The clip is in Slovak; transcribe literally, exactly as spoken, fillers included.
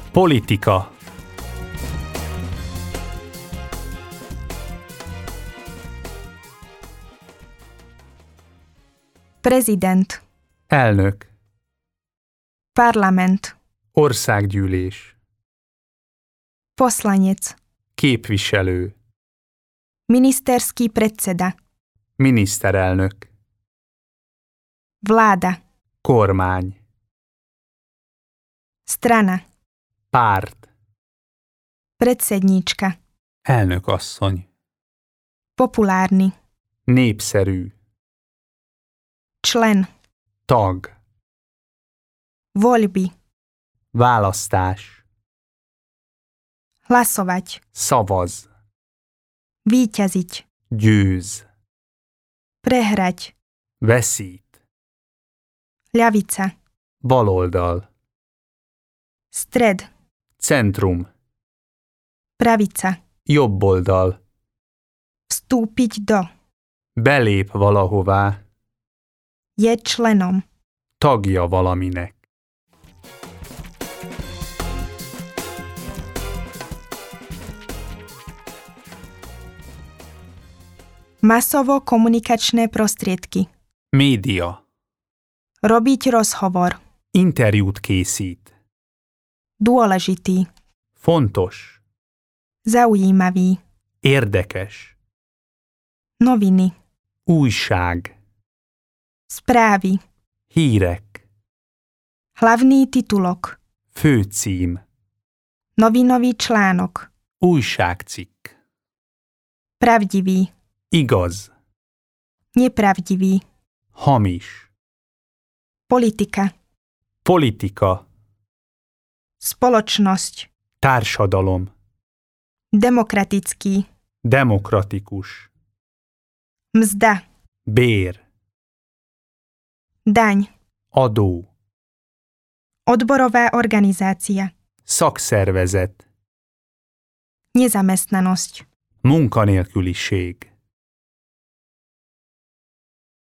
Politika. Prezident. Elnök. Parlament. Országgyűlés. Poslanec. Képviselő. Ministerský predseda. Miniszterelnök. Vláda. Kormány. Strana. Párt. Predsedníčka. Elnökasszony. Populárny. Népszerű. Člen. Tag. Voľby. Választás. Hlasovať. Szavaz. Víťaziť. Győz. Prehrať. Veszít. Ľavica. Baloldal. Stred. Centrum. Pravica. Jobboldal. Vstúpiť do. Belép valahová. Je členom. Tagja valaminek. Masovo-komunikačné prostriedky. Média. Robiť rozhovor. Interjút készít. Dôležitý. Fontos. Zaujímavý. Érdekes. Noviny. Újság. Správy. Hírek. Hlavný titulok. Főcím. Novinový článok. Újságcikk. Pravdivý. Igaz. Nepravdivý. Hamis. Politika. Politika. Spoločnosť. Társadalom. Demokratický. Demokratikus. Mzda. Bér. Daň. Adó. Odborová organizácia. Szakszervezet. Nezamestnanosť. Munkanélküliség.